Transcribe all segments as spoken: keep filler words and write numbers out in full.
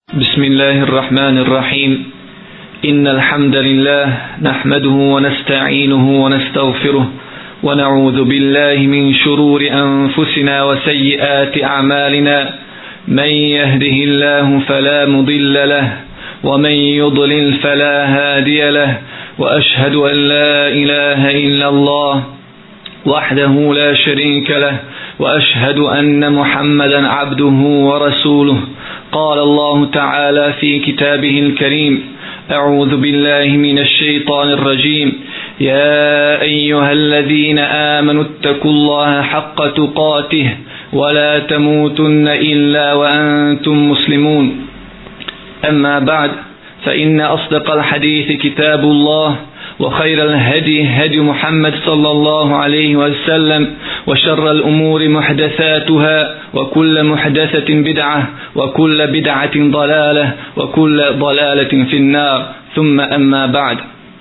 بسم الله الرحمن الرحيم إن الحمد لله نحمده ونستعينه ونستغفره ونعوذ بالله من شرور أنفسنا وسيئات أعمالنا من يهده الله فلا مضل له ومن يضلل فلا هادي له وأشهد أن لا إله إلا الله وحده لا شريك له وأشهد أن محمدا عبده ورسوله قال الله تعالى في كتابه الكريم أعوذ بالله من الشيطان الرجيم يا أيها الذين آمنوا اتقوا الله حق تقاته ولا تموتن إلا وأنتم مسلمون أما بعد فإن أصدق الحديث كتاب الله وخير الهدي هدي محمد صلى الله عليه وسلم وشر الأمور محدثاتها وكل محدثة بدعة وكل بدعة ضلالة وكل ضلالة في النار ثم أما بعد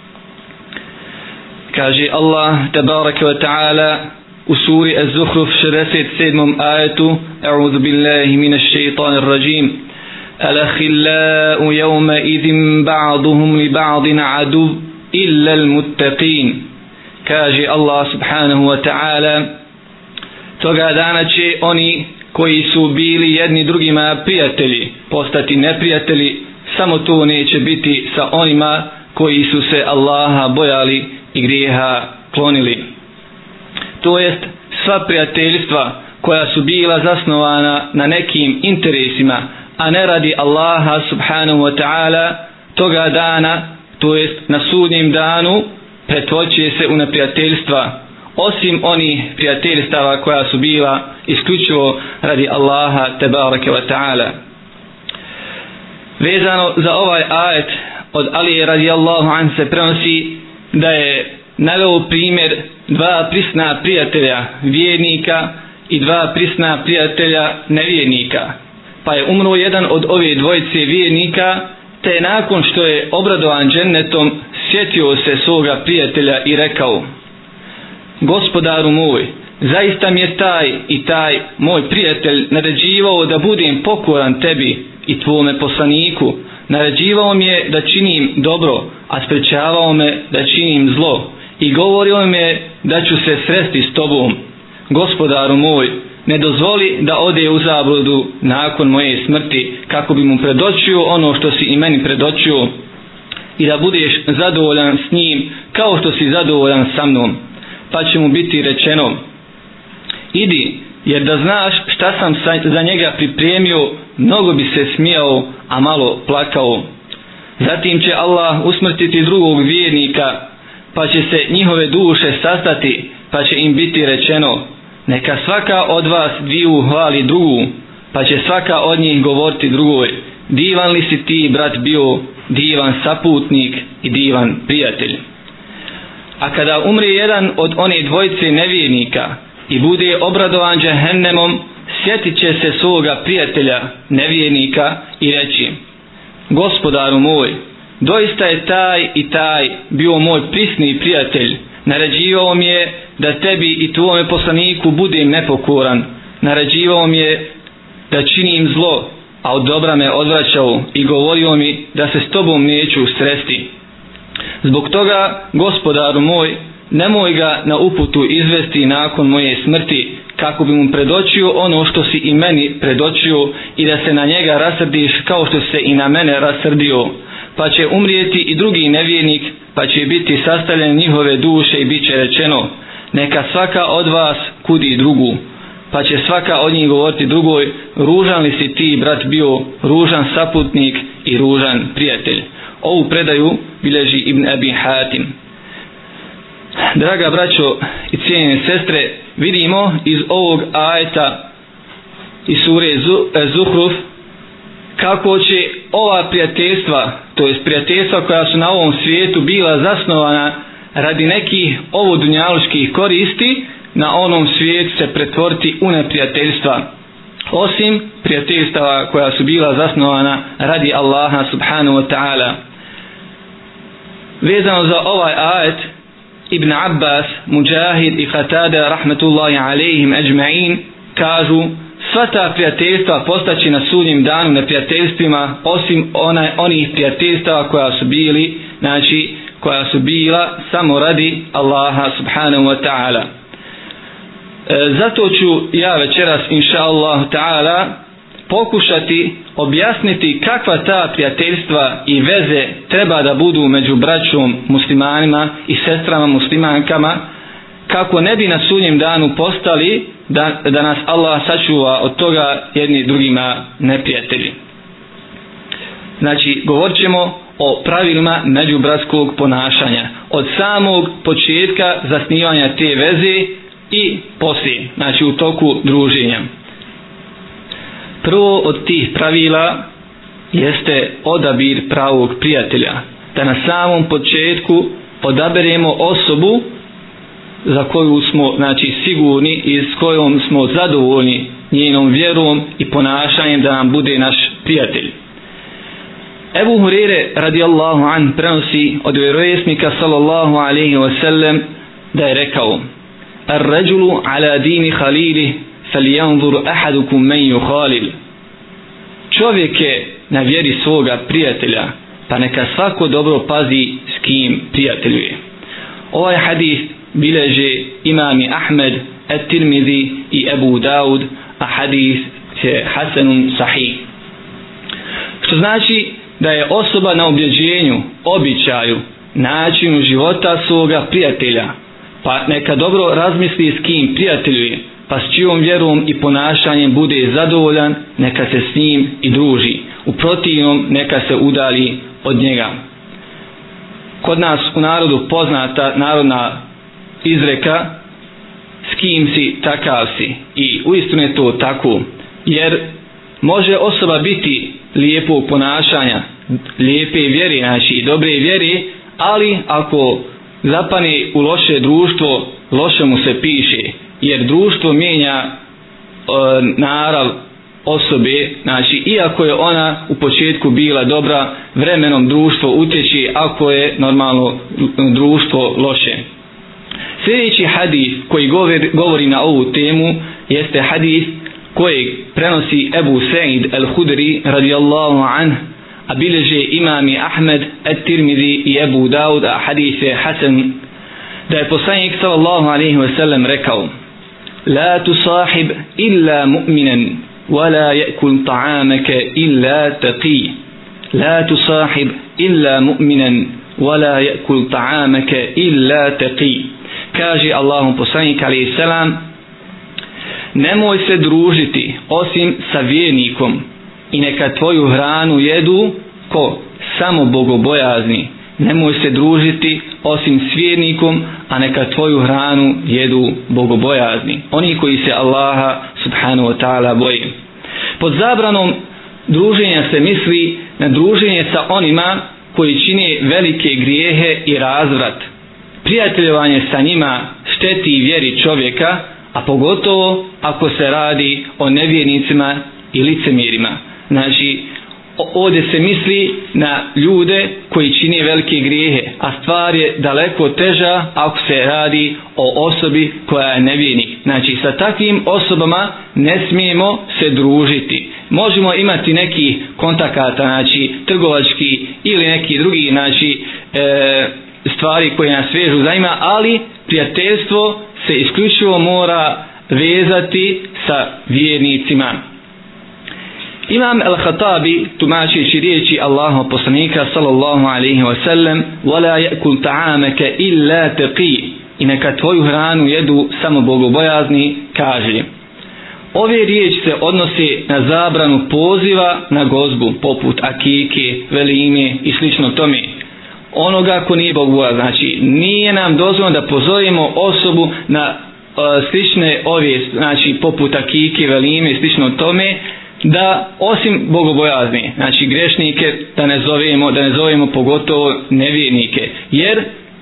كاجي الله تبارك وتعالى أسور الزخرف شرست سيدمم آية أعوذ بالله من الشيطان الرجيم الأخلاء يومئذ بعضهم لبعض عدو إلا المتقين kaže Allah subhanahu wa ta'ala toga dana će oni koji su bili jedni drugima prijatelji postati neprijatelji, samo to neće biti sa onima koji su se Allaha bojali i grijeha klonili. To jest sva prijateljstva koja su bila zasnovana na nekim interesima, a ne radi Allaha subhanahu wa ta'ala, toga dana, to jest na sudnjem danu, pretvoće se u neprijateljstva, osim onih prijateljstava koja su bila isključivo radi Allaha tebareke wa ta'ala. Vezano za ovaj ajet od Alije radijallahu anhu se prenosi da je naveo primjer dva prisna prijatelja vjernika i dva prisna prijatelja nevjernika, pa je umro jedan od ove dvojice vjernika, te nakon što je obradovan džennetom sjetio se svoga prijatelja i rekao: Gospodaru moj, zaista mi je taj i taj moj prijatelj naređivao da budem pokoran tebi i tvome poslaniku, naređivao mi je da činim dobro, a sprečavao me da činim zlo, i govorio mi je da ću se sresti s tobom. Gospodaru moj, ne dozvoli da ode u zabludu nakon moje smrti, kako bi mu predočio ono što si i meni predočio, i da budeš zadovoljan s njim kao što si zadovoljan sa mnom. Pa će mu biti rečeno: idi, jer da znaš šta sam za njega pripremio, mnogo bi se smijao, a malo plakao. Zatim će Allah usmrtiti drugog vjernika, pa će se njihove duše sastati, pa će im biti rečeno: neka svaka od vas dviju hvali drugu, pa će svaka od njih govoriti drugoj: divan li si ti, brat, bio, divan saputnik i divan prijatelj. A kada umre jedan od one dvojice nevjernika i bude obradovan džehennemom, sjetit će se svoga prijatelja nevjernika i reći: Gospodaru moj, doista je taj i taj bio moj prisni prijatelj, naređivao mi je da tebi i tvome poslaniku budem nepokoran, naređivao mi je da činim zlo, a od dobra me odvraćao, i govorio mi da se s tobom neću sresti. Zbog toga, gospodaru moj, nemoj ga na uputu izvesti nakon moje smrti, kako bi mu predočio ono što si i meni predočio, i da se na njega rasrdiš kao što se i na mene rasrdio. Pa će umrijeti i drugi nevjernik, pa će biti sastavljene njihove duše i bit će rečeno: neka svaka od vas kudi drugu. Pa će svaka od njih govoriti drugoj: ružan li si ti, brat, bio, ružan saputnik i ružan prijatelj. Ovu predaju bilježi Ibn Abi Hatim. Draga braćo i cijenjene sestre, vidimo iz ovog ajeta iz sure Zuhruf kako će ova prijateljstva, to jest prijateljstva koja su na ovom svijetu bila zasnovana radi nekih ovodunjaluških koristi, na onom svijetu se pretvoriti u neprijateljstva, osim prijateljstava koja su bila zasnovana radi Allaha subhanahu wa ta'ala. Vezano za ovaj ajet, Ibn Abbas, Mujahid i Qatada rahmetullahi alejhim ajma'in kažu: sva ta prijateljstva postaći na sudnjem danu neprijateljstvima, osim ona, onih prijateljstava koja su bili, znači koja su bila samo radi Allaha subhanahu wa ta'ala. E, zato ću ja večeras inša Allahu ta'ala pokušati objasniti kakva ta prijateljstva i veze treba da budu među braćom muslimanima i sestrama muslimankama, kako ne bi na sudnjem danu postali da, da nas Allah sačuva od toga jedni drugima neprijatelji. Znači, govorit ćemo o pravilima međubratskog ponašanja od samog početka zasnivanja te veze i poslije, znači u toku druženja. Prvo od tih pravila jeste odabir pravog prijatelja, da na samom početku odaberemo osobu za koju smo, znači, sigurni i s kojom smo zadovoljni njenom vjerom i ponašanjem da nam bude naš prijatelj. Ebu Hurere radijallahu an prenosi od vjerovjesnika sallallahu alaihi wa sallam da je rekao: Ar-rajulu ala dini khalilih falyanzur ahadukum man yukhalil. Čovjek je na vjeri svoga prijatelja, pa neka svako dobro pazi s kim prijateljuje. Ovaj hadis bileže imami Ahmed, At-Tirmidhi i Ebu Daud, a hadis je hasanun sahih. Što znači da je osoba na objeđenju, običaju, načinu života svoga prijatelja, pa neka dobro razmisli s kim prijateljuje, pa s čijom vjerom i ponašanjem bude zadovoljan, neka se s njim i druži. U protivnom neka se udalji od njega. Kod nas u narodu poznata narodna izreka: s kim si, takav si. I uistinu je to tako, jer može osoba biti lijepog ponašanja, lijepe vjere, znači dobre vjere, ali ako zapane u loše društvo, loše mu se piše, jer društvo mijenja e, narav osobe, znači iako je ona u početku bila dobra, vremenom društvo utječe ako je normalno društvo loše. Sljedeći hadis koji govori, govori na ovu temu jeste hadis koji prenosi Ebu Sa'id al-Hudri radijallahu anh, a bileže imami Ahmed, At-Tirmidhi i Ebu Daud, a hadis je hasan, da je poslanik sallallahu alaihi wa sallam rekao: La tusahib illa mu'minan, wa la ya'kul ta'amaka illa taqi. La tusahib illa mu'minan, wa la ya'kul ta'amaka illa taqi. Kaže Allahum poslanik alaihi salam: nemoj se družiti osim sa vjernikom i neka tvoju hranu jedu ko? Samo bogobojazni. Nemoj se družiti osim s vjernikom, a neka tvoju hranu jedu bogobojazni, oni koji se Allaha subhanahu wa ta'ala boje. Pod zabranom druženja se misli na druženje sa onima koji čine velike grijehe i razvrat. Prijateljovanje sa njima šteti vjeri čovjeka, a pogotovo ako se radi o nevjernicima i licemjerima. Znači, ovdje se misli na ljude koji čine velike grijehe, a stvar je daleko teža ako se radi o osobi koja je nevjernik. Znači, sa takvim osobama ne smijemo se družiti. Možemo imati neki kontakata, znači trgovački ili neki drugi, znači e, stvari koje nas vežu za njima, ali prijateljstvo se isključivo mora vezati sa vjernicima. Imam al-Khatabi, tumačeći riječi Allahov poslanika sallallahu alaihi wa sallam: وَلَا يَأْكُلْ تَعَامَكَ إِلَّا تَقِي, i neka tvoju hranu jedu samo bogobojazni, kaže: ove riječi se odnose na zabranu poziva na gozbu, poput akike, velime i slično tome. Onoga ko nije bogobojazan, znači nije nam dozvoljeno da pozovemo osobu na uh, slične ove, znači poput akike, velime i slično tome, da osim bogobojazni, znači grešnike da ne zovemo, da ne zovemo pogotovo nevjernike, jer uh,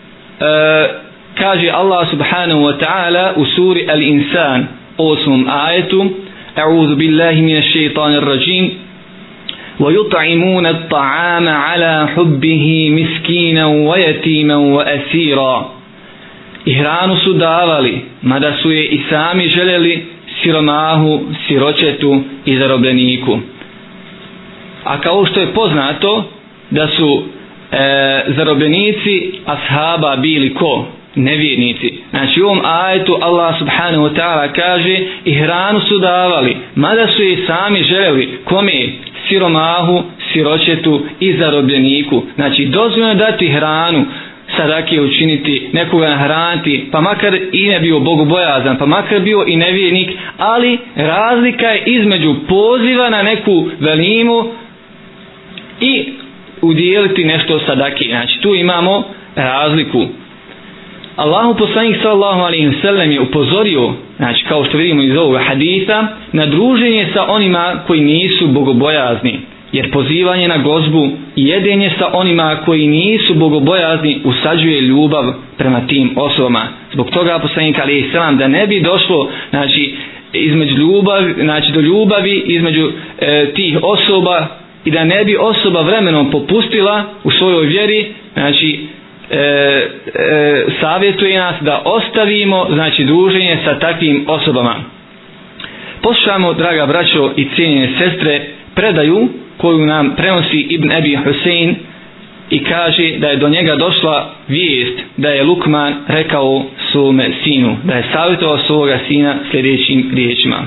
kaže Allah subhanahu wa ta'ala u suri Al-Insan osmom ajetu: A'udhu billahi minash shaitanir rajim, وَيُطْعِمُونَ الطَّعَامَ عَلَى حُبِّهِ مِسْكِينًا وَيَتِيمًا وَأَسِيرًا. I hranu su davali, mada su je i sami željeli, siromahu, siročetu i zarobljeniku. A kao što je poznato da su e, zarobljenici ashaba bili ko? Nevjernici. Znači u ovom ajetu Allah subhanahu wa ta'ala kaže i hranu su davali, mada su je sami željeli kome? Siromahu, siročetu i zarobljeniku. Znači dozvoljeno dati hranu, sadake učiniti, nekoga nahraniti, pa makar i ne bio bogobojazan, pa makar bio i nevjernik, ali razlika je između poziva na neku velimu i udjeliti nešto sadake. Znači tu imamo razliku. Allahu poslanik sallallahu alejhi ve sellem je upozorio, znači kao što vidimo iz ovog hadisa, na druženje sa onima koji nisu bogobojazni, jer pozivanje na gozbu i jedenje sa onima koji nisu bogobojazni usađuje ljubav prema tim osobama. Zbog toga poslanik alejhi selam, da ne bi došlo znači između ljubavi, znači do ljubavi između e, tih osoba i da ne bi osoba vremenom popustila u svojoj vjeri, znači E, e, savjetuje nas da ostavimo znači druženje sa takvim osobama. Poslušamo, draga braćo i cijenjene sestre, predaju koju nam prenosi Ibn Abi Husein i kaže da je do njega došla vijest da je Lukman rekao svome sinu, da je savjetovao svoga sina sljedećim riječima: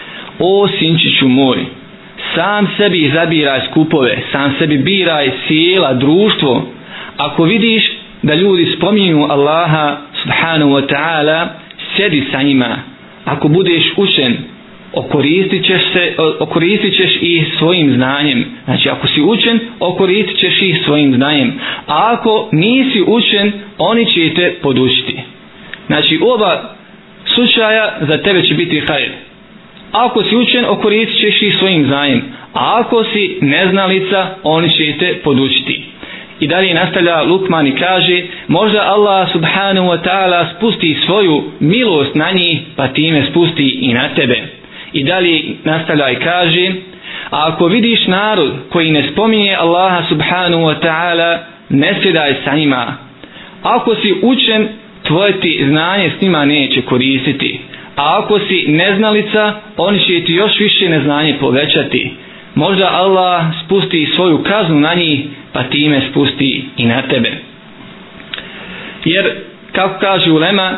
o sinčiću moj, sam sebi izabiraj skupove, sam sebi biraj sjela, društvo. Ako vidiš da ljudi spominju Allaha subhanahu wa ta'ala, sjedi sa njima. Ako budeš učen, okoristit ćeš se, okoristit ćeš ih svojim znanjem. Znači ako si učen, okoristit ćeš ih svojim znanjem. A ako nisi učen, oni će te podučiti. Znači oba slučaja za tebe će biti hajr. Ako si učen, okoristit ćeš ih svojim znanjem. A ako si neznalica, oni će te podučiti. I dalje nastavlja Lukman i kaže: možda Allah subhanahu wa ta'ala spusti svoju milost na njih, pa time spusti i na tebe. I dalje nastavlja i kaže: a ako vidiš narod koji ne spominje Allaha subhanahu wa ta'ala, ne sjedaj sa njima. Ako si učen, tvoje ti znanje s njima neće koristiti. A ako si neznalica, oni će ti još više neznanje povećati. Možda Allah spusti svoju kaznu na njih, pa time spusti i na tebe. Jer, kako kaže ulema,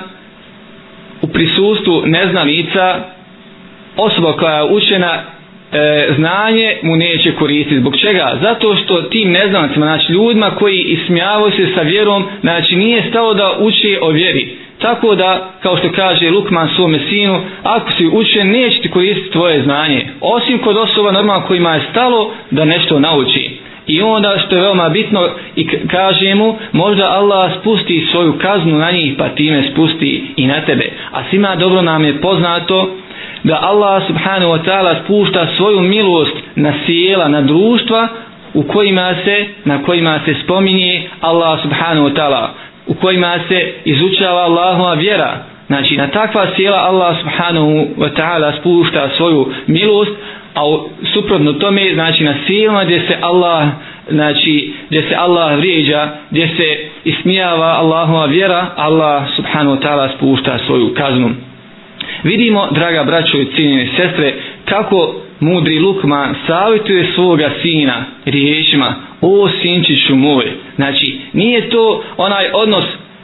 u prisustvu neznalica, osoba koja je učena, e, znanje mu neće koristiti. Zbog čega? Zato što tim neznalicima, znači ljudima koji ismijavaju se sa vjerom, znači nije stalo da uči o vjeri. Tako da, kao što kaže Lukman svome sinu, ako si učen, neće ti koristiti tvoje znanje. Osim kod osoba normalno kojima je stalo da nešto nauči. I onda što je veoma bitno, i kaže mu, možda Allah spusti svoju kaznu na njih, pa time spusti i na tebe. A svima dobro nam je poznato da Allah subhanahu wa ta'ala spušta svoju milost na sjela, na društva u kojima se, na kojima se spominje Allah subhanahu wa ta'ala, u kojima se izučava Allahova vjera. Znači na takva sjela Allah subhanahu wa ta'ala spušta svoju milost, a suprotno tome, znači na sjelama gdje se Allah, znači gdje se Allah vrijeđa, gdje se ismijava Allahova vjera, Allah subhanahu wa ta'ala spušta svoju kaznu. Vidimo, draga braćo i cijenjene sestre, kako mudri Lukman savjetuje svoga sina riječima: o sinčiću moj. Znači nije to onaj odnos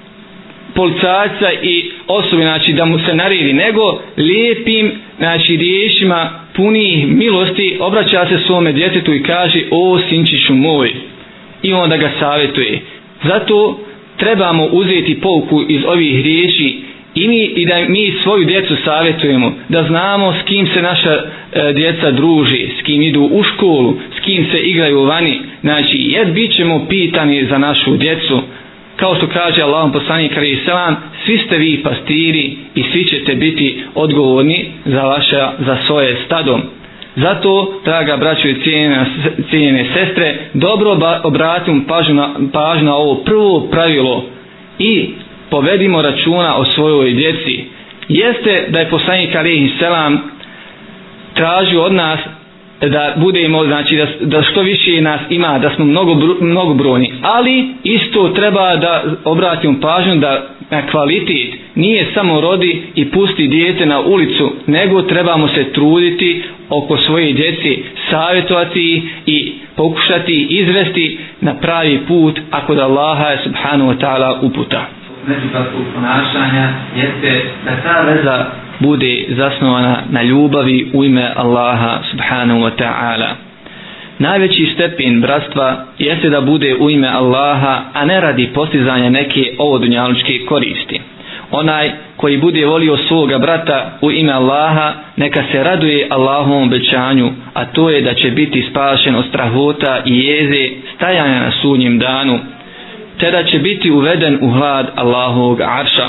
policajca i osobe, znači da mu se naredi, nego lijepim, znači riječima puni milosti obraća se svome djetetu i kaže: o sinčiću moj. I onda ga savjetuje. Zato trebamo uzeti pouku iz ovih riječi i, mi, i da mi svoju djecu savjetujemo, da znamo s kim se naša e, djeca druži, s kim idu u školu, s kim se igraju vani. Znači, jer bit ćemo pitani za našu djecu. Kao što kaže Allahom poslanik alejhi selam, svi ste vi pastiri i svi ćete biti odgovorni za vaše, za svoje stado. Zato, draga braćo i cijenjene, cijenjene sestre, dobro obratimo pažnju na, pažnju na ovo prvo pravilo i povedimo računa o svojoj djeci. Jeste da je poslanik alejhi selam tražio od nas da budemo, znači da, da što više nas ima, da smo mnogo, mnogo brojni, ali isto treba da obratimo pažnju da na kvalitet nije samo rodi i pusti dijete na ulicu, nego trebamo se truditi oko svoje djece, savjetovati i pokušati izvesti na pravi put ako da Allaha subhanahu wa ta'ala uputa. Međuparskog ponašanja jeste da ta veza bude zasnovana na ljubavi u ime Allaha subhanahu wa ta'ala. Najveći stepen bratstva jeste da bude u ime Allaha, a ne radi postizanja neke ovodunjalučke koristi. Onaj koji bude volio svoga brata u ime Allaha, neka se raduje Allahovom obećanju, a to je da će biti spašen od strahota i jeze stajanja na sudnjem danu, te da će biti uveden u hlad Allahovog arša.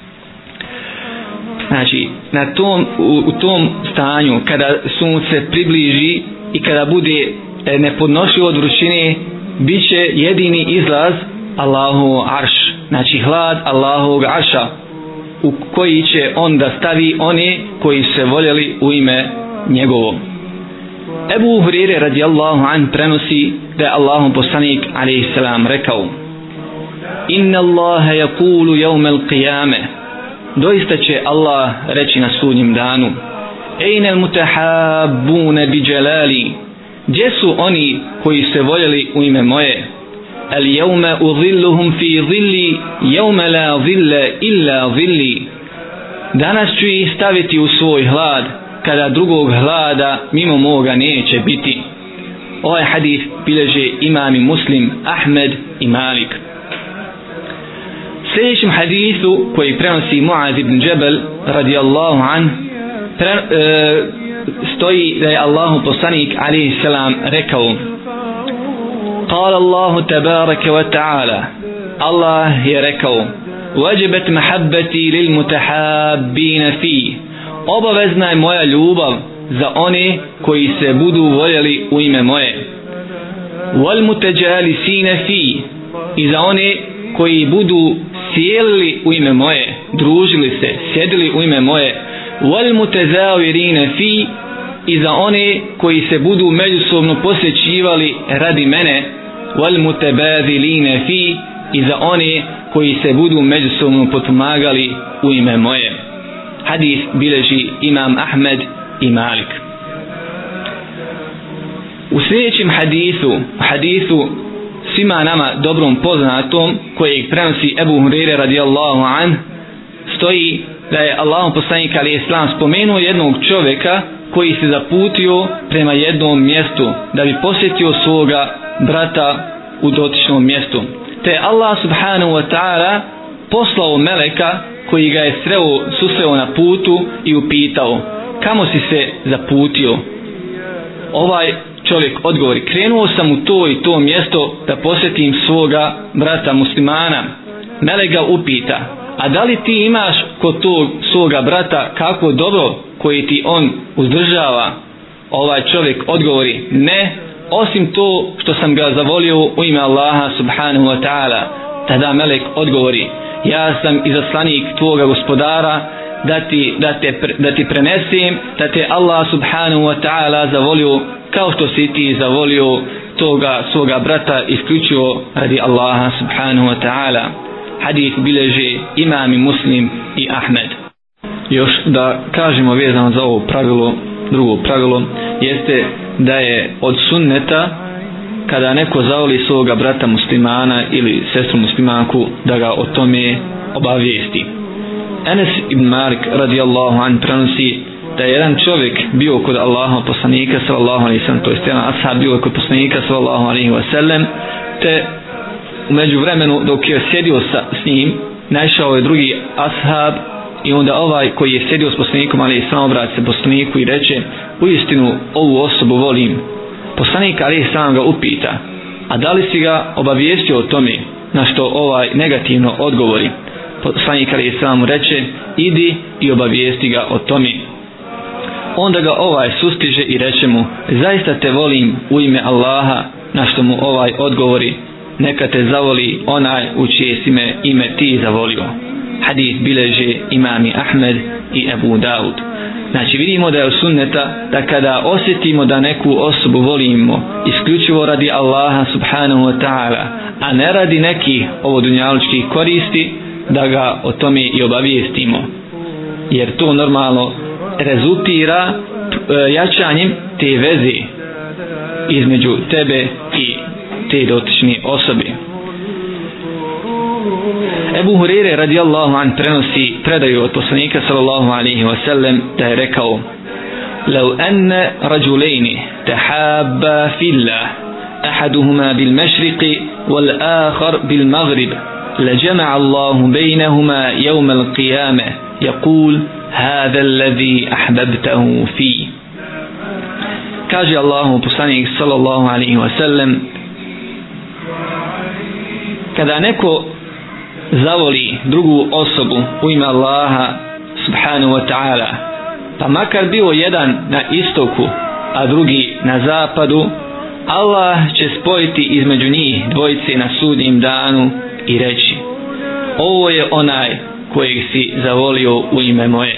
Znači, na tom, u, u tom stanju, kada sunce približi i kada bude nepodnošljivo od vrućine, bit će jedini izlaz Allahov arš, znači hlad Allahovog arša, u koji će on da stavi one koji se voljeli u ime njegovom. Ebu Hurire radijallahu an prenosi da je Allahov poslanik alejhi selam rekao: Inna Allaha yaqulu yawm al-qiyamah, doista će Allah reći na sudnjem danu: Ejne al-mutahabbuna bi jalali, gdje su oni koji se voljeli u ime moje? Al yawma udhilluhum fi dhilli yawma la dhilla illa dhilli, danas ću ih staviti u svoj hlad kada drugog hlada mimo moga neće biti. Ovaj hadis bileže imami Muslim, Ahmed i Malik. Sljedećem hadisu koji prenosi Muaz ibn Džebel radijallahu an pre, e, stoji da je Allahu poslanik alejhi selam rekao: قال الله تبارك وتعالى, Allah je rekao: وجبت محبتي للمتحابين فيه, obavezna je moja ljubav za one koji se budu voljeli u ime moje. والمتجالسين فيه, i za one koji budu sjelili u ime moje, družili se, sjedili u ime moje. والمتزاورين فيه, i za one koji se budu međusobno posjećivali radi mene. والمتباذلين فيه, i za one koji se budu međusobno potpomagali u ime moje. Hadis bileži imam Ahmed i Malik. U sljedećem hadisu, hadisu svima nama dobrom poznatom, kojeg prenosi Ebu Hurire radijallahu an, stoji da je Allahov poslanik alejhi selam spomenuo jednog čovjeka koji se zaputio prema jednom mjestu da bi posjetio svoga brata u dotičnom mjestu. Te Allah subhanahu wa ta'ala poslao meleka koji ga je sreo, susreo na putu i upitao: kamo si se zaputio? Ovaj čovjek odgovori: krenuo sam u to i to mjesto da posjetim svoga brata muslimana. Melek ga upita: a da li ti imaš kod tog svoga brata kako dobro koji ti on uzdržava? Ovaj čovjek odgovori: ne, osim to što sam ga zavolio u ime Allaha subhanahu wa ta'ala. Tada melek odgovori: ja sam izaslanik tvoga gospodara da ti, da te, da ti prenesem da te Allah subhanahu wa ta'ala zavolio kao što si ti zavolio toga svoga brata isključivo radi Allaha subhanahu wa ta'ala. Hadis bileže imami Muslim i Ahmed. Još da kažemo vezano za ovo pravilo, drugo pravilo jeste da je od sunneta kada neko zavoli svoga brata muslimana ili sestru muslimanku da ga o tome obavijesti. Enes ibn Malik radijallahu an prenosi da je jedan čovjek bio kod Allaha poslanika sallallahu alejhi ve sellem, to jest jedan ashab bio kod poslanika sallallahu alejhi ve sellem, te u međuvremenu dok je sjedio sa, s njim, naišao je drugi ashab i onda ovaj koji je sjedio s poslanikom alejhi selam obrati se poslaniku i reče: uistinu ovu osobu volim. Poslanik alejhi selam ga upita: a da li si ga obavijestio o tome? Na što ovaj negativno odgovori. Poslanik alejhi selam reče: idi i obavijesti ga o tome. Onda ga ovaj sustiže i reče mu: zaista te volim u ime Allaha. Na što mu ovaj odgovori: neka te zavoli onaj u čije si me ime ti zavolio. Hadis bileže imami Ahmed i Ebu Daud. Znači vidimo da je od sunneta da kada osjetimo da neku osobu volimo isključivo radi Allaha subhanahu wa ta'ala, a ne radi nekih ovodunjalučkih koristi, da ga o tome i obavijestimo, jer to normalno rezultira jačanjem te veze između tebe i te dotične osobe. Ebu Hureyre radijallahu an prenosi predaju od poslanika sallallahu alaihi wa sallam da je rekao: لو أن رجلين تحابا في الله أحدهما بالمشرق والآخر بالمغرب لجمع الله بينهما يوم القيامة يقول هذا الذي أحببته فيه. kaže Allahu poslanik sallallahu alaihi wa sallam, kada neko zavoli drugu osobu u ime Allaha subhanahu wa ta'ala, pa makar bio jedan na istoku a drugi na zapadu, Allah će spojiti između njih dvojice na sudnjem danu i reći: ovo je onaj kojeg si zavolio u ime moje.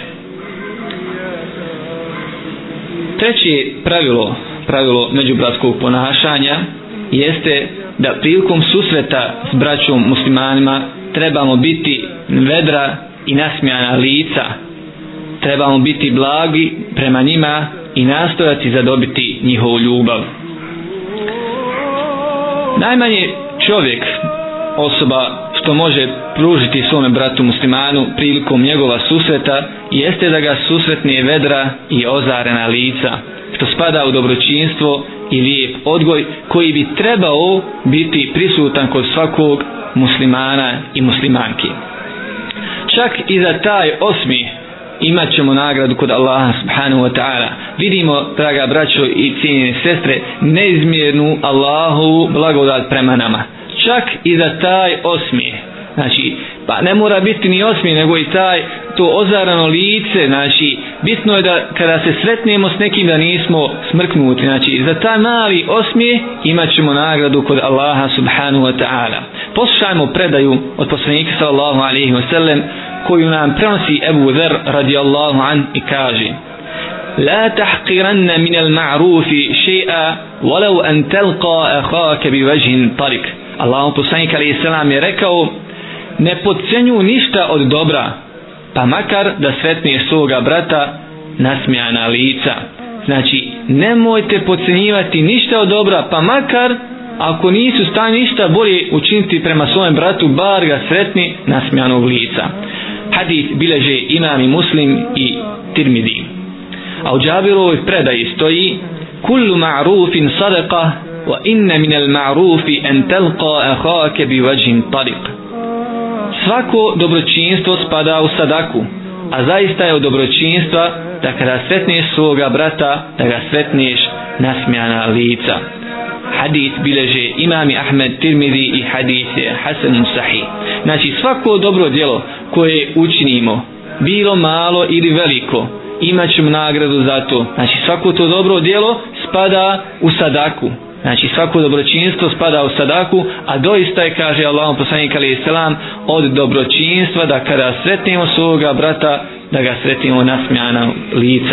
Treće pravilo, pravilo međubratskog ponašanja jeste da prilikom susreta s braćom muslimanima trebamo biti vedra i nasmijana lica, trebamo biti blagi prema njima i nastojati zadobiti njihovu ljubav. Najmanje čovjek, osoba što može pružiti svome bratu muslimanu prilikom njegova susreta jeste da ga susretne vedra i ozarena lica, što spada u dobročinstvo i lijep odgoj koji bi trebao biti prisutan kod svakog muslimana i muslimanki. Čak i za taj osmi imat ćemo nagradu kod Allaha subhanahu wa ta'ala. Vidimo, draga braćo i cijenjene sestre, neizmjernu Allahovu blagodat prema nama. Čak i za taj osmi, znači, pa ne mora biti ni osmi, nego i taj, to ozarano lice, znači, bitno je da kada se sretnemo s nekim da nismo smrknuti, znači, za taj mali osmi imat ćemo nagradu kod Allaha subhanahu wa ta'ala. Poslušajmo predaju od poslanika sallallahu alaihi wa sallam koju nam prenosi Ebu Zer radijallahu an i kaže: La tahqiranna min al-ma'rufi še'a walau an talqa akhaka bi wajhin tariq. Allahu poslanik alejhi selam je rekao: ne podcenjuj ništa od dobra, pa makar da sretneš svoga brata nasmijana lica. Znači, nemojte podcenjivati ništa od dobra, pa makar ako nisu stani ništa bolje učiniti prema svojem bratu, bar ga sretni nasmijanog lica. Hadis bileže imami Muslim i Tirmidi. A u Džabirovoj predaji stoji: kullu ma'rufin sadaqa wa inna min al-ma'rufi an talqa akhaka bi wajhin tariq. Svako dobročinstvo spada u sadaku, a zaista je od dobročinstva da kada sretneš svoga brata, da ga sretneš nasmijana lica. Hadis bileže imami Ahmed, Tirmidi i hadis je hasanun sahih. Znači, svako dobro djelo koje učinimo, bilo malo ili veliko, imat ćemo nagradu za to. Znači, svako to dobro djelo spada u sadaku. Znači, svako dobročinstvo spada u sadaku, a doista je, kaže Allahom poslanik alejhi selam, od dobročinstva da kada sretnemo svoga brata, da ga sretnemo nasmijana lica.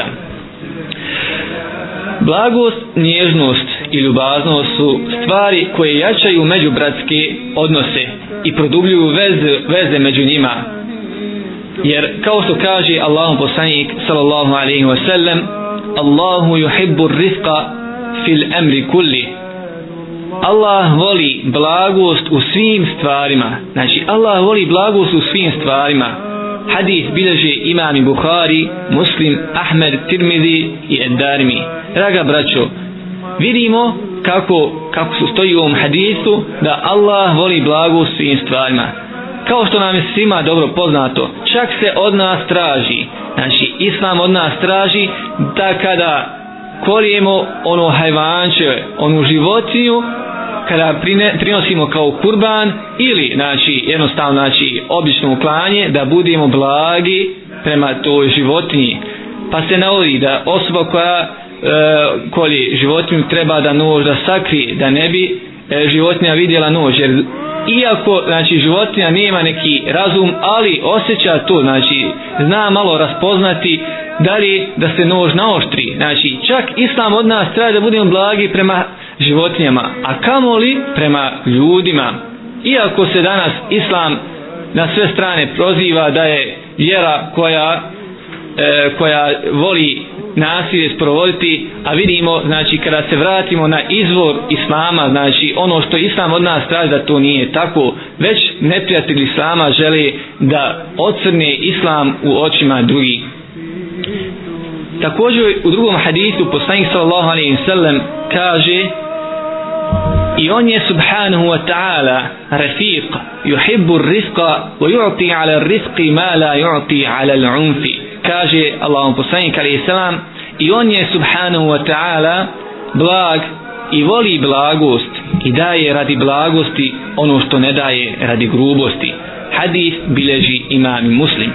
Blagost, nježnost i ljubaznost su stvari koje jačaju međubratske odnose i produbljuju veze, veze među njima. Jer kao što kaže Allahov poslanik sallallahu alejhi ve sellem: Allahu yuhibbu ar-rifqa fil amri kulli. Allah voli blagost u svim stvarima. Znači, Allah voli blagost u svim stvarima. Hadis bileže imami Buhari, Muslim, Ahmed, Tirmidi i Ed-Darimi. Draga braćo, vidimo kako, kako su stoji u ovom hadisu da Allah voli blagost u svim stvarima. Kao što nam je svima dobro poznato, čak se od nas traži, znači Islam od nas traži da kada kolijemo ono hajvanče, onu životinju, kada prine, prinosimo kao kurban ili znači jednostavno znači obično uklanje, da budemo blagi prema toj životinji. Pa se navodi da osoba koja e, kolje životinju treba da nož da sakrije, da ne bi e, životinja vidjela nož, jer iako znači životinja nema neki razum, ali osjeća to, znači zna malo raspoznati da li da se nož naoštri. Znači čak islam od nas treba da budemo blagi prema životinjama, a kamoli prema ljudima. Iako se danas islam na sve strane proziva da je vjera koja e, koja voli nasilje sprovoditi, a vidimo znači kada se vratimo na izvor islama, znači ono što islam od nas traži da to nije tako, već neprijatelji islama žele da ocrne islam u očima drugih. Također u drugom hadisu poslanik sallallahu alejhi ve sellem kaže: i on je subhanahu wa ta'ala rafiq, yuhibbu ar-rizqa wa yu'ti 'ala ar-rizqi ma la yu'ti 'ala al-'unfi. Kaže Allahov poslanik alejhi selam, i on je subhanahu wa ta'ala blag i voli blagost i daje radi blagosti ono što ne daje radi grubosti. Hadis bilježi imam Muslim.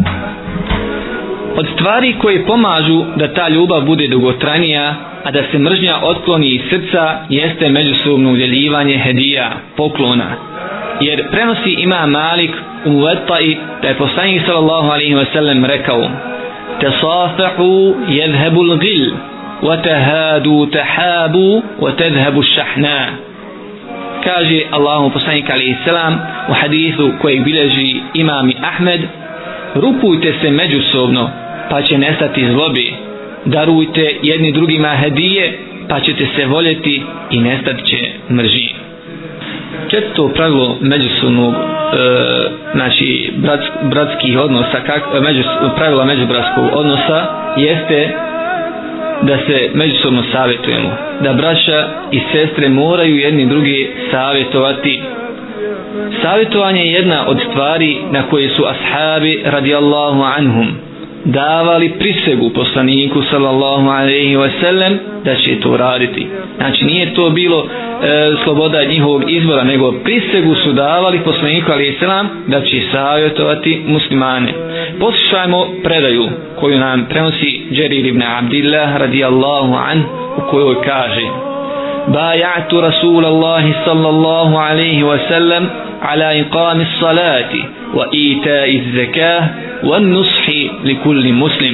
Od stvari koje pomažu da ta ljubav bude dugotrajnija, a da se mržnja otkloni iz srca, jeste međusobno udjeljivanje hedija, poklona. Jer prenosi imam Malik u Muwatta'i da je poslanik sallallahu alejhi ve sellem rekao: tasafahu yadhhabu al-ghil wa tahadu tahabu wa tadhhabu ash-shahna. Kaže Allahu poslanik alejhi selam u hadisu koji bilježi imam Ahmed: rupujte se međusobno pa će nestati zlobe, darujte jedni drugima hedije pa ćete se voljeti i nestat će mržnje. Četvrto pravilo međusobnog e, znači brat, bratskih odnosa, kak, međus, pravila međubratskog odnosa jeste da se međusobno savjetujemo, da braća i sestre moraju jedni drugi savjetovati. Savjetovanje je jedna od stvari na koje su ashabi radijallahu anhum davali prisegu poslaniku sallallahu alejhi ve sellem da će to raditi. Znači nije to bilo e, sloboda njihovog izbora, nego prisegu su davali poslaniku alejhi selam da će savjetovati muslimane. Poslušajmo predaju koju nam prenosi Džerir ibn Abdillah radijallahu anhu, u kojoj kaže: baja'tu Rasulallahi sallallahu alejhi ve sellem ala iqami s-salati wa ita'i z-zakah wa nushi li kulli muslim.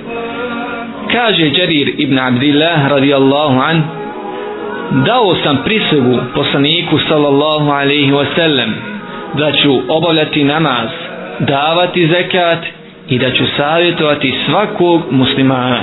Kaže Džerir ibn Abdillah radijallahu an: dao sam prisegu poslaniku sallallahu alejhi ve sellem da ću obavljati namaz, davati zekat i da ću savjetovati svakog muslimana.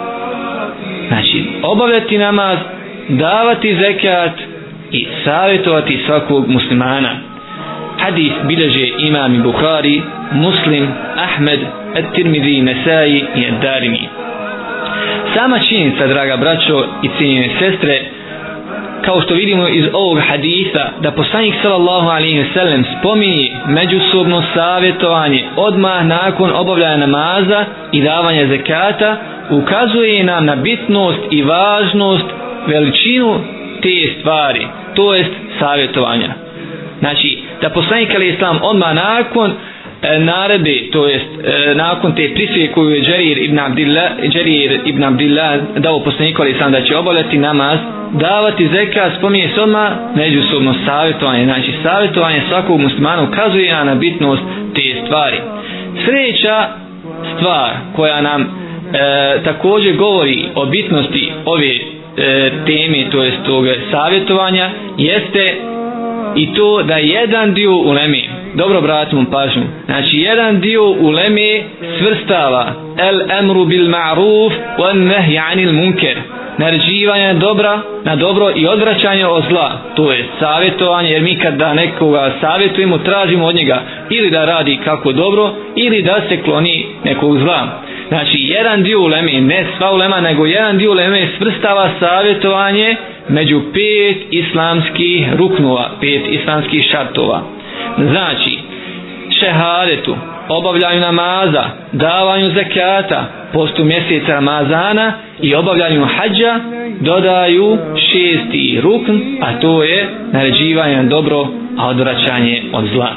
Znači obavljati namaz, davati zekat i savjetovati svakog muslimana. Hadis bilježe imam Buhari, Muslim, Ahmed, At-Tirmidhi, Nesai i Ad-Darimi. Sama činjenica, draga braćo i cijenjene sestre, kao što vidimo iz ovog hadisa, da poslanik sallallahu alejhi ve sellem spominje međusobno savjetovanje odmah nakon obavljanja namaza i davanja zekata, ukazuje nam na bitnost i važnost, veličinu te stvari, to jest savjetovanja. Znači, da poslanik alejhi selam odmah nakon e, naredbe, to jest e, nakon te prisege koju je Džerir ibn Abdillah, Džerir ibn Abdillah dao poslaniku alejhi selam da će obavljati namaz, davati zekat, spominje se odmah međusobno savjetovanje. Znači, savjetovanje svakog muslimana ukazuje na bitnost te stvari. Sljedeća stvar koja nam e, također govori o bitnosti ove e, teme, to jest tog savjetovanja, jeste i to da jedan dio uleme, dobro bratimo pažnju, znači jedan dio uleme svrstava el emru bil ma'ruf wa nahy anil munkar, naređivanje dobra na dobro i odvraćanje od zla, to je savjetovanje, jer mi kada nekoga savjetujemo tražimo od njega ili da radi kako dobro ili da se kloni nekog zla. Znači jedan dio uleme, ne sva ulema, nego jedan dio uleme svrstava savjetovanje među pet islamskih ruknova, pet islamskih šartova. Znači šehadetu, obavljanju namaza, davanju zekata, postu mjeseca Ramazana i obavljanju hađa dodaju šesti rukn, a to je naređivanje na dobro, a odvraćanje od zla.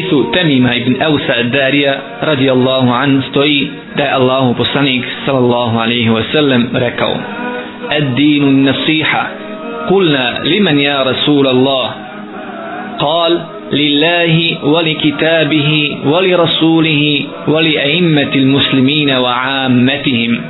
hadisu Temima ibn Ausa ad-Darija radijallahu an stoji da je Allahu poslanik sallallahu alaihi wa sallam rekao: ad-dinu nasiha. Kulna liman ja Rasulallah? Kal: lillahi wa li kitabihi wa li rasulihi wa li a'immati muslimina wa ammatihim.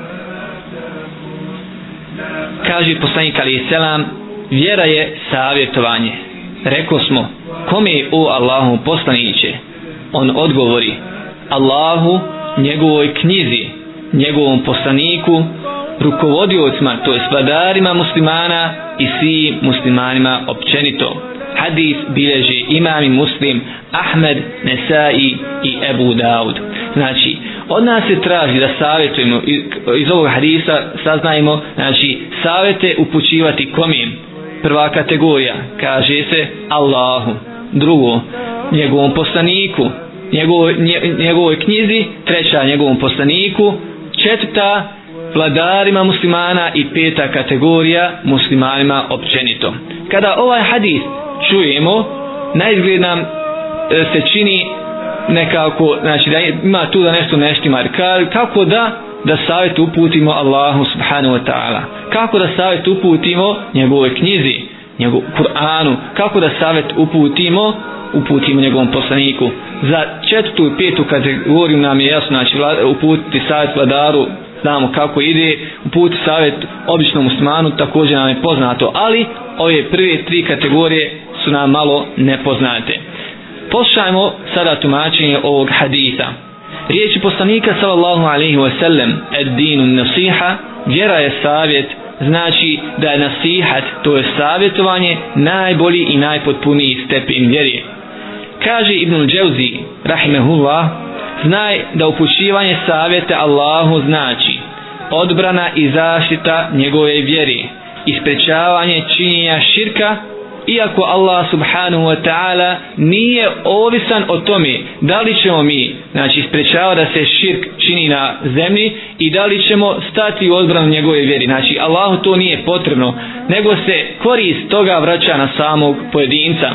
Kaže poslanik alejhi selam: vjera je savjetovanje. Rekao smo: kome, o Allahu poslaniće? On odgovori: Allahu, njegovoj knjizi, njegovom poslaniku, rukovodiocima, to jest vladarima muslimana i svim muslimanima općenito. Hadis bilježi imam i Muslim, Ahmed, Nesai i Ebu Daud. Znači, od nas se traži da savjetujemo, iz ovog hadisa saznajemo, znači, savjete upućivati kome? Prva kategorija, kaže se Allahu. Drugo, njegovom poslaniku, njegovoj, njegovoj knjizi. Treća, njegovom poslaniku. Četvrta, vladarima muslimana. I peta kategorija, muslimanima općenito. Kada ovaj hadis čujemo, naizgled nam se čini nekako, znači da ima tu da nešto neštima. Kako da da savjet uputimo Allahu subhanahu wa ta'ala? Kako da savjet uputimo njegovoj knjizi, njegovom Kur'anu? Kako da savjet uputimo uputimo njegovom poslaniku? Za četvrtu i petu kategoriju nam je jasno, znači uputiti savjet vladaru, znamo kako ide, uputiti savjet običnom muslimanu također nam je poznato, ali ove prve tri kategorije su nam malo nepoznate. Poslušajmo sada tumačenje ovog hadisa. Riječi poslanika sallallahu alaihi wa sallam: ad-dinu nasiha, vjera je savjet, znači da je nasihat, to je savjetovanje, najbolji i najpotpuniji stepen vjeri. Kaže Ibnul Džauzi rahimehullah: znaj da upućivanje savjeta Allahu znači odbrana i zaštita njegove vjeri i sprečavanje činjenja širka, iako Allah subhanahu wa ta'ala nije ovisan o tome da li ćemo mi, znači, sprečavati da se širk čini na zemlji i da li ćemo stati u odbranu njegove vjeri. Znači, Allahu to nije potrebno, nego se korist toga vraća na samog pojedinca.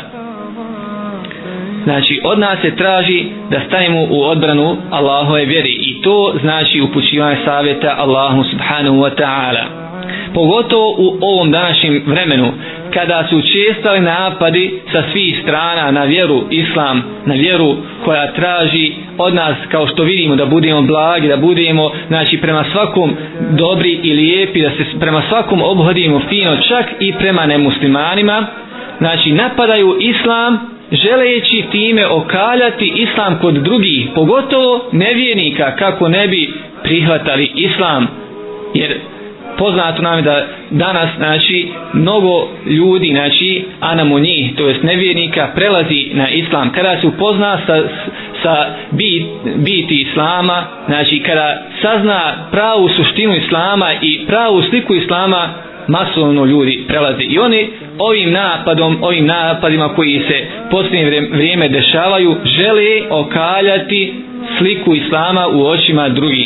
Znači, od nas se traži da stanemo u odbranu Allahove vjeri i to znači upućivanje savjeta Allahu subhanahu wa ta'ala. Pogotovo u ovom današnjem vremenu, kada su čestali napadi sa svih strana na vjeru islam, na vjeru koja traži od nas, kao što vidimo, da budemo blagi, da budemo, znači, prema svakom dobri i lijepi, da se prema svakom obhodimo fino, čak i prema nemuslimanima. Znači, napadaju islam želeći time okaljati islam kod drugih, pogotovo nevjernika, kako ne bi prihvatali islam. Jer poznato nam je da danas, znači, mnogo ljudi, znači, anamo njih, to jest nevjernika, prelazi na islam. Kada se upozna sa, sa bit, biti islama, znači kada sazna pravu suštinu islama i pravu sliku islama, masovno ljudi prelazi. I oni ovim napadom, ovim napadima koji se posljednje vrijeme dešavaju, žele okaljati sliku islama u očima drugih.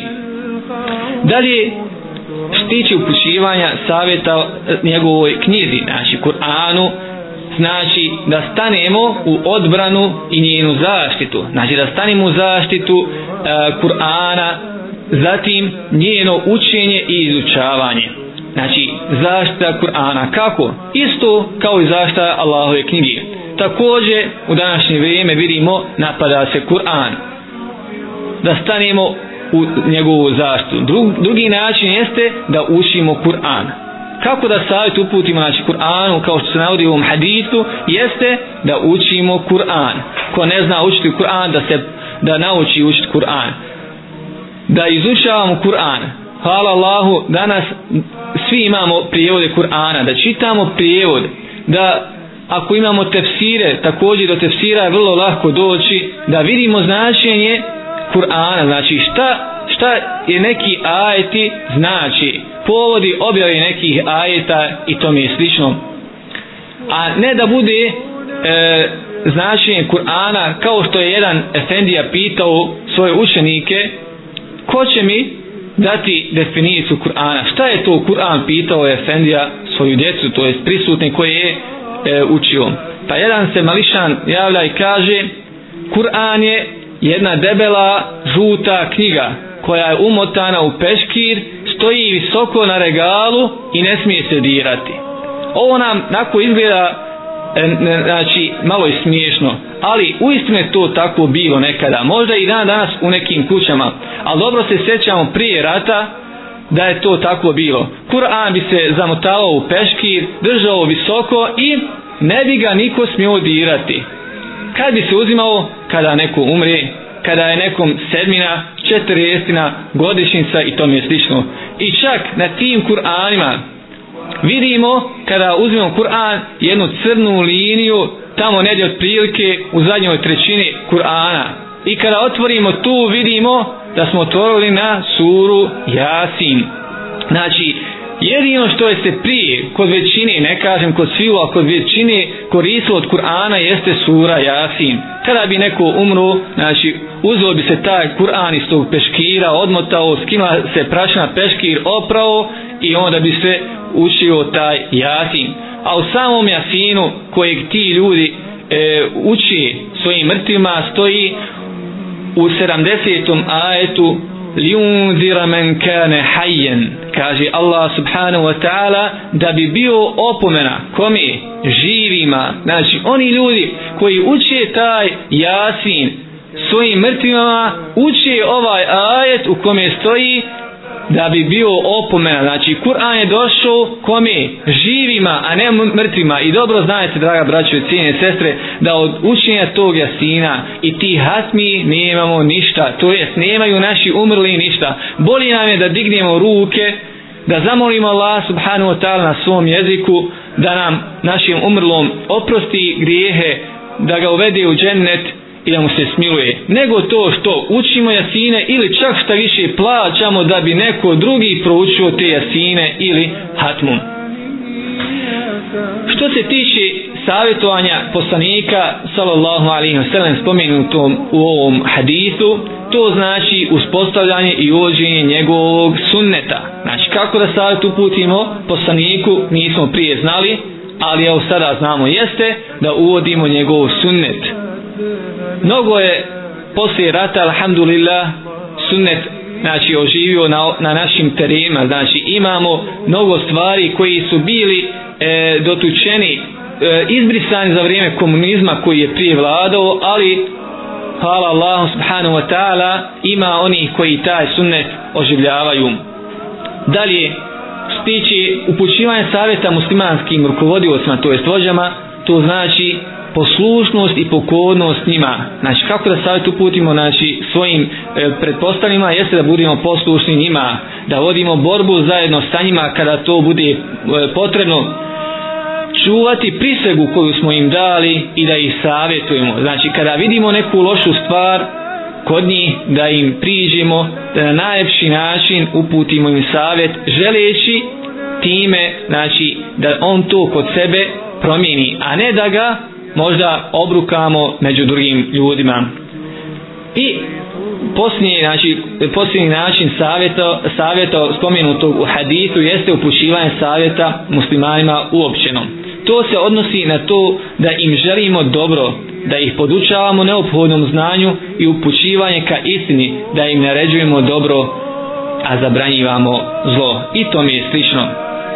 Dalje, štići upućivanja savjeta njegovoj knjizi, znači Kur'anu, znači da stanemo u odbranu i njenu zaštitu, znači da stanemo u zaštitu uh, Kur'ana, zatim njeno učenje i izučavanje. Znači, zaštita Kur'ana. Kako? Isto kao i zaštita Allahove knjige. Također, u današnje vrijeme vidimo, napada se Kur'an. Da stanemo u njegovu zaštitu. Drug, drugi način jeste da učimo Kur'an. Kako da savjet uputimo, znači, Kur'anu, kao što se navodi u ovom hadisu, jeste da učimo Kur'an. Ko ne zna učiti Kur'an, da se da nauči učiti Kur'an. Da izučavamo Kur'an. Hvala Allahu, danas svi imamo prijevode Kur'ana, da čitamo prijevod, da ako imamo tefsire, također do tefsira je vrlo lako doći, da vidimo značenje Kur'ana, znači šta, šta je neki ajeti znači, povodi objave nekih ajeta i tome je slično. A ne da bude e, značenje Kur'ana kao što je jedan efendija pitao svoje učenike: ko će mi dati definiciju Kur'ana? Šta je to Kur'an, pitao je efendija svoju djecu, to je prisutni koji je e, učio. Pa jedan se mališan javlja i kaže: Kur'an je jedna debela žuta knjiga koja je umotana u peškir, stoji visoko na regalu i ne smije se dirati. Ovo nam nako izgleda znači malo i smiješno, ali uistinu je to tako bilo nekada, možda i dan danas u nekim kućama, ali dobro se sjećamo prije rata da je to tako bilo. Kur'an bi se zamotavao u peškir, držao visoko i ne bi ga niko smio dirati. Kad bi se uzimao? Kada neko umre, kada je nekom sedmina, četrdesetina, godišnjica i tome slično. I čak na tim Kur'anima vidimo, kada uzmemo Kur'an, jednu crnu liniju tamo negdje otprilike u zadnjoj trećini Kur'ana. I kada otvorimo tu vidimo da smo otvorili na suru Jasin. Znači, jedino što je se prije kod većine, ne kažem kod sviju, a kod većine koristilo od Kur'ana jeste sura Jasin. Kada bi neko umro, znači uzeo bi se taj Kur'an iz tog peškira, odmotao, skima se prašina peškir, oprao i onda bi se učio taj Jasin. A u samom Jasinu kojeg ti ljudi e, uči svojim mrtvima stoji u sedamdesetom ajetu liunzira men kane hayyan, kaže Allah subhanahu wa ta'ala, da bi bio opomena kome? Živima. Znači oni ljudi koji uče taj Jasin svojim mrtvima, uče ovaj ajet u kome stoji da bi bio opomena. Znači Kur'an je došao kome? Živima, a ne mrtvima. I dobro znajte, draga braćo i cijene sestre, da od učenja tog Jasina i ti hatmi nemamo ništa, to jest nemaju naši umrli ništa. Boli nam je da dignemo ruke, da zamolimo Allah subhanahu wa ta'ala na svom jeziku da nam našim umrlom oprosti grijehe, da ga uvede u džennet i da mu se smiluje, nego to što učimo Jasine ili čak šta više plaćamo da bi neko drugi proučio te Jasine ili hatmu. Što se tiče savjetovanja poslanika sallallahu alejhi ve sellem spomenutom u ovom hadisu, to znači uspostavljanje i uvođenje njegovog sunneta. Znači kako da savjet uputimo poslaniku nismo prije znali, ali evo sada znamo, jeste da uvodimo njegov sunnet. Mnogo je poslije rata, alhamdulillah, sunnet znači oživio na, na našim terenima. Znači imamo mnogo stvari koji su bili e, dotučeni, e, izbrisani za vrijeme komunizma koji je prije vladao, ali hvala Allahu subhanahu wa ta'ala ima onih koji taj sunnet oživljavaju. Dalje, što tiče upućivanja savjeta muslimanskim rukovodiocima, to jest vođama, to znači poslušnost i pokornost njima. Znači kako da savjet uputimo znači, svojim e, pretpostavljima jeste da budemo poslušni njima, da vodimo borbu zajedno sa njima kada to bude e, potrebno, čuvati prisegu koju smo im dali i da ih savjetujemo. Znači kada vidimo neku lošu stvar kod njih, da im priđemo, da na najljepši način uputimo im savjet, želeći time znači da on to kod sebe promijeni, a ne da ga možda obrukamo među drugim ljudima. I posljednji, znači, posljednji način savjeta, savjeta spomenutog u hadisu jeste upućivanje savjeta muslimanima uopćeno. To se odnosi na to da im želimo dobro, da ih podučavamo neophodnom znanju i upućivanje ka istini, da im naređujemo dobro, a zabranjivamo zlo. I to mi je slično.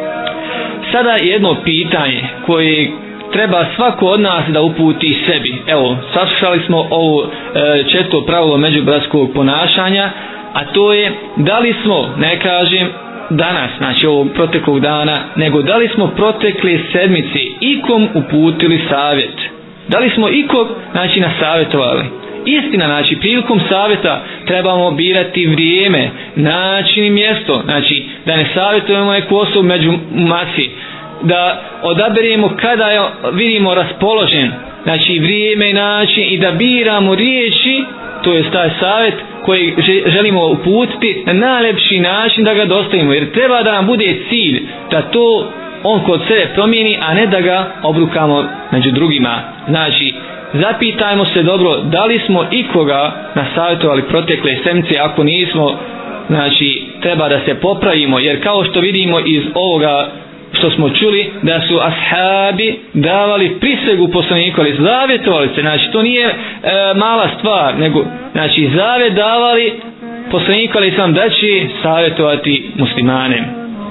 Sada jedno pitanje koje treba svako od nas da uputi sebi. Evo, saslušali smo ovo e, četvrto pravilo međubratskog ponašanja, a to je da li smo, ne kažem danas, znači ovog proteklog dana, nego da li smo protekle sedmice ikom uputili savjet. Da li smo ikog, znači, nasavjetovali. Istina, znači, prilikom savjeta trebamo birati vrijeme, način i mjesto, znači, da ne savjetujemo neku osobu među masi, da odaberemo kada je, vidimo, raspoložen, znači vrijeme i način, i da biramo riječi, to je taj savjet koji želimo uputiti na najljepši način da ga dostavimo, jer treba da nam bude cilj da to on kod sebe promijeni, a ne da ga obrukamo među drugima. Znači zapitajmo se dobro da li smo ikoga nasavjetovali protekle sedmice. Ako nismo, znači treba da se popravimo, jer kao što vidimo iz ovoga što smo čuli da su ashabi davali prisegu poslaniku, ali zavjetovali se, znači to nije e, mala stvar, nego znači zavjet davali poslaniku, ali sam da će savjetovati muslimane.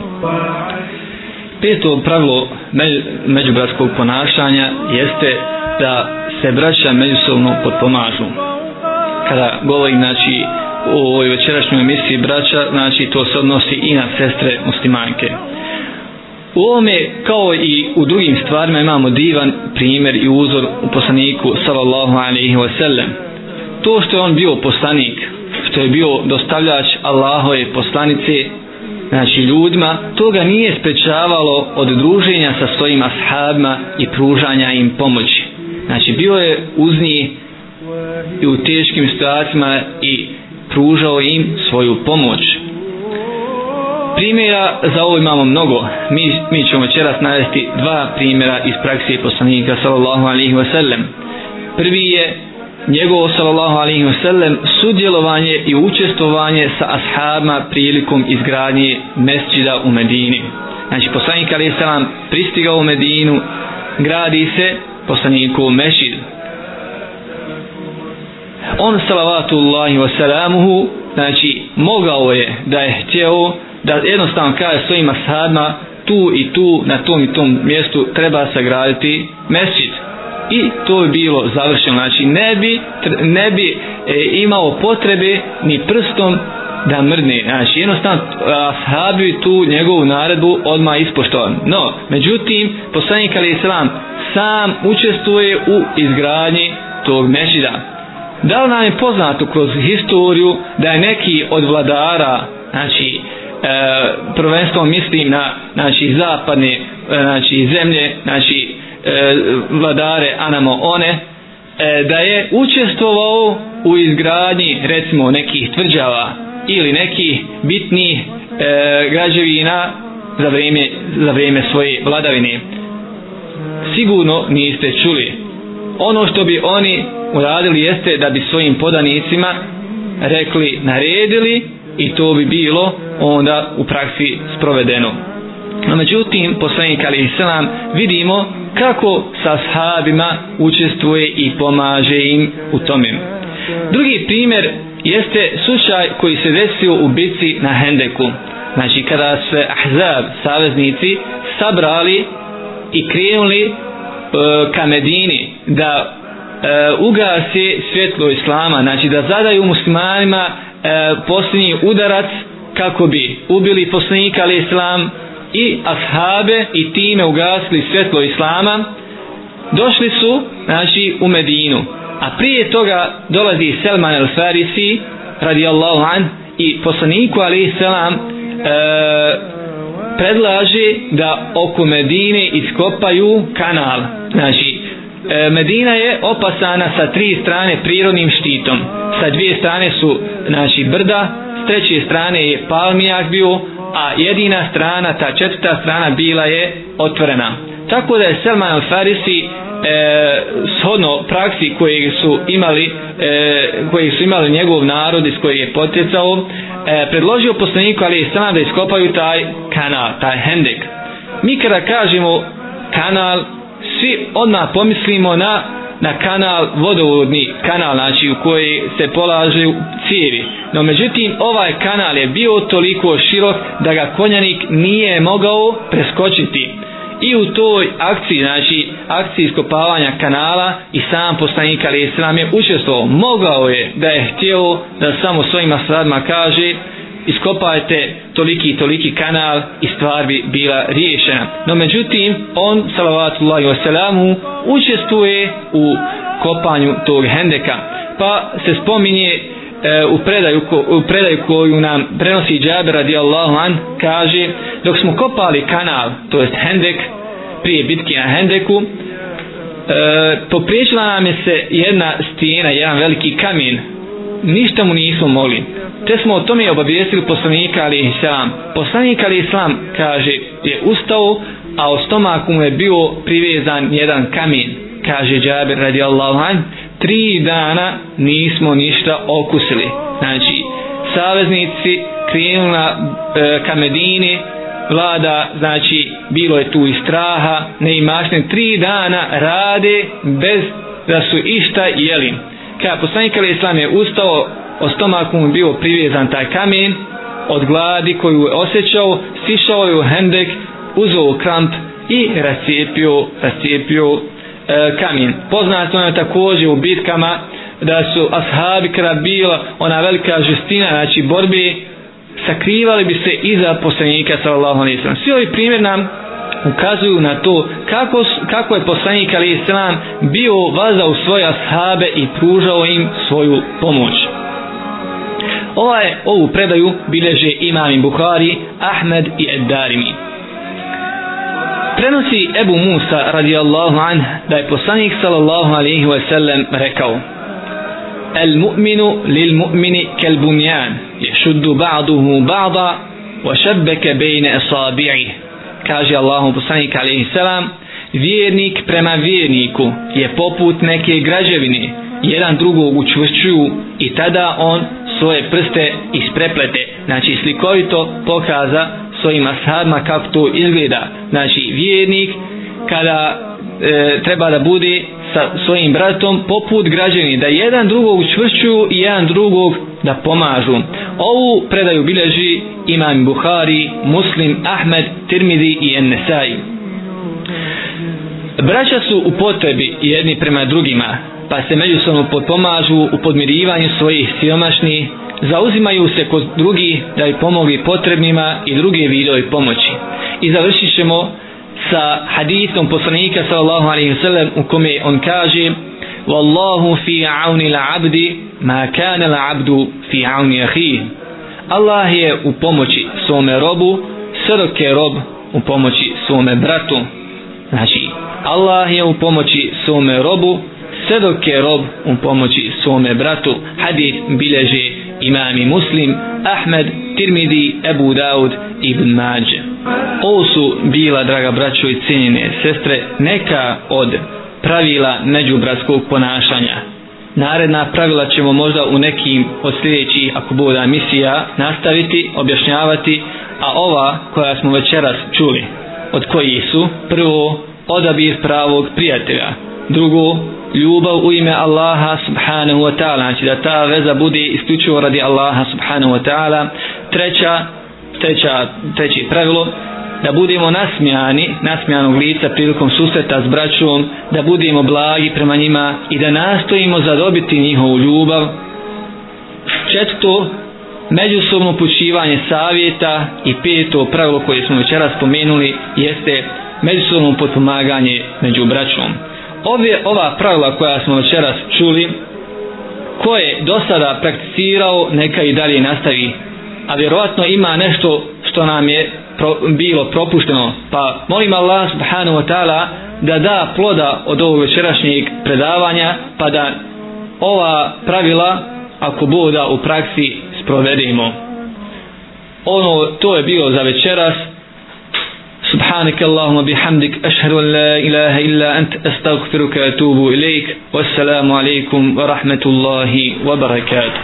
Peto pravilo međubratskog ponašanja jeste da se braća međusobno potpomažu. Kada govorim znači u ovoj večerašnjoj emisiji braća, znači to se odnosi i na sestre muslimanke. U ovome kao i u drugim stvarima imamo divan primjer i uzor u poslaniku sallallahu alejhi ve sellem. To što je on bio poslanik, što je bio dostavljač Allahove poslanice, znači ljudima, to ga nije sprečavalo od druženja sa svojim ashabima i pružanja im pomoći. Znači bio je uz njih i u teškim situacijama i pružao im svoju pomoć. Primjera za ovo imamo mnogo. Mi, mi ćemo večeras navesti dva primjera iz praksi poslanika sallallahu alejhi ve sellem. Prvi je njegovo sallallahu alejhi ve sellem sudjelovanje i učestvovanje sa ashabima prilikom izgradnje mesdžida u Medini. Znači poslanik alejhi selam pristigao u Medinu, gradi se poslanikov mešid. On salavatullahi wa salamuhu, znači mogao je da je htjeo da jednostavno kaže svojim ashabima tu i tu na tom i tom mjestu treba sagraditi mesdžid i to je bilo završeno. Znači ne bi, ne bi e, imao potrebe ni prstom da mrdne. Znači jednostavno ashabi tu njegovu naredbu odmah ispoštovali. No, međutim poslanik alejhi selam sam učestvuje u izgradnji tog mesdžida. Da li nam je poznato kroz historiju da je neki od vladara, znači e, prvenstveno mislim na znači zapadne e, znači zemlje, znači e, vladare anamo one, e, da je učestvovao u izgradnji recimo nekih tvrđava ili nekih bitnih e, građevina za vrijeme, za vrijeme svoje vladavine? Sigurno niste čuli. Ono što bi oni uradili jeste da bi svojim podanicima rekli, naredili i to bi bilo onda u praksi sprovedeno. No međutim, poslanik alejhi selam vidimo kako sa ashabima učestvuje i pomaže im u tome. Drugi primjer jeste slučaj koji se desio u bitci na Hendeku. Znači kada se Ahzab, saveznici, sabrali i krenuli e, ka Medini da e, ugase svjetlo Islama, znači da zadaju muslimanima e, posljednji udarac kako bi ubili poslanika alejhi selam i ashabe i time ugasili svjetlo Islama, došli su znači u Medinu. A prije toga dolazi Selman el-Farisi radijallahu an i poslaniku alejhi selam e, predlaže da oko Medine iskopaju kanal. Znači e, Medina je opasana sa tri strane prirodnim štitom. Sa dvije strane su znači brda, s treće strane je palmijak bio, a jedina strana, ta četvrta strana bila je otvorena. Tako da je Selman al-Farisi e, shodno praksi koje su imali e, koje su imali njegov narod iz kojeg je potjecao, e, predložio poslaniku alejhi selam da iskopaju taj kanal, taj hendek. Mi kada kažemo kanal, svi odmah pomislimo na na kanal, vodovodni kanal, znači u koji se polažu cijevi. No međutim, ovaj kanal je bio toliko širok da ga konjanik nije mogao preskočiti. I u toj akciji, znači akciji iskopavanja kanala, i sam poslanik alejhi selam je učestvovao. Mogao je da je htio da samo svojim ashabima kaže iskopajte toliki i toliki kanal i stvar bi bila riješena. No međutim, on salavatullahi wa salamu učestvuje u kopanju tog hendeka. Pa se spominje e, u, predaju, u predaju koju nam prenosi Džabir radijallahu an, kaže dok smo kopali kanal, to jest hendek, prije bitke na hendeku, e, popriječila nam je se jedna stijena, jedan veliki kamen. Ništa mu nismo mogli. Te smo o tome obavijestili poslanika alejhi selam. Poslanik alejhi selam kaže je ustao, a u stomaku mu je bio privezan jedan kamen. Kaže Džabir radijallahu an, tri dana nismo ništa okusili. Znači, saveznici krenuli na e, ka Medini vlada, znači bilo je tu i straha, neimaštine, tri dana rade bez da su išta jeli. Kada poslanik alejhi selam je ustao, o stomaku mu bio privezan taj kamen od gladi koju je osjećao, sišao je u hendek, uzeo kramp i rascijepio, rascijepio e, kamen. Poznato je također u bitkama da su ashabi kada bila ona velika žestina, znači borbe, sakrivali bi se iza poslanika sallallahu alejhi ve sellem. Svi ovi primjer nam ukazuju na to kako, kako je poslanik alejhi selam bio vazao svoje ashabe i pružao im svoju pomoć. Ovaj, ovu predaju bilježe imam Buhari, Ahmed i Ed-Darimi. Prenosi Ebu Musa radijallahu anh da je poslanik sallallahu alejhi ve sellem rekao: El mu'minu lil mu'mini kel bunjan, ješuddu ba'duhu ba'da, wa šabbeke bejne asabi'i. Kaže Allahu poslanik alejhi selam, vjernik prema vjerniku je poput neke građevine, jedan drugog učvršćuju i tada on svoje prste ispreplete. Znači slikovito pokaza svojim ashabima kako to izgleda. Znači vjernik kada e, treba da bude sa svojim bratom poput građevine, da jedan drugog učvršćuju i jedan drugog da pomažu. Ovu predaju bilježi imam Buhari, Muslim, Ahmed, Tirmidi i En-Nesai. Braća su u potrebi jedni prema drugima, pa se međusobno potpomažu u podmirivanju svojih siromašnih, zauzimaju se kod drugih da bi pomogli potrebnima i druge vidove pomoći. I završit ćemo sa hadisom poslanika sallallahu alejhi ve sellem u kome on kaže: Wallahu fi auni al-abdi ma kana al-abdu fi auni akhihi. Allah je u pomoći svome robu sve dok je rob u pomoći svome bratu. Znači Allah je u pomoći svome robu sve dok je rob u pomoći svome bratu. Hadis bilježe imami Muslim, Ahmed, Tirmidi, Ebu Daud i Ibn Mađe. Ovo su bila, draga braćo i cijenjene sestre, neka od pravila međubratskog ponašanja. Naredna pravila ćemo možda u nekim od sljedećih, ako bude misija, nastaviti, objašnjavati, a ova koja smo večeras čuli, od kojih su: prvo, odabir pravog prijatelja; drugo, ljubav u ime Allaha subhanahu wa ta'ala, znači da ta veza bude isključivo radi Allaha subhanahu wa ta'ala; treća, treća, treće pravilo, da budemo nasmijani, nasmijanog lica prilikom susreta s braćom, da budemo blagi prema njima i da nastojimo zadobiti njihovu ljubav; četvrto, međusobno upućivanje savjeta; i peto pravilo koje smo večeras spomenuli jeste međusobno potpomaganje među braćom. Ove, ova pravila koja smo večeras čuli, ko je do sada prakticirao, neka i dalje nastavi, a vjerovatno ima nešto što nam je pro, bilo propušteno, pa molim Allah subhanahu wa ta'ala da da ploda od ovog večerašnjeg predavanja, pa da ova pravila, ako boda, u praksi sprovedemo. Ono, to je bilo za večeras. سبحانك اللهم بحمدك أشهد أن لا إله إلا أنت أستغفرك وأتوب إليك والسلام عليكم ورحمة الله وبركاته.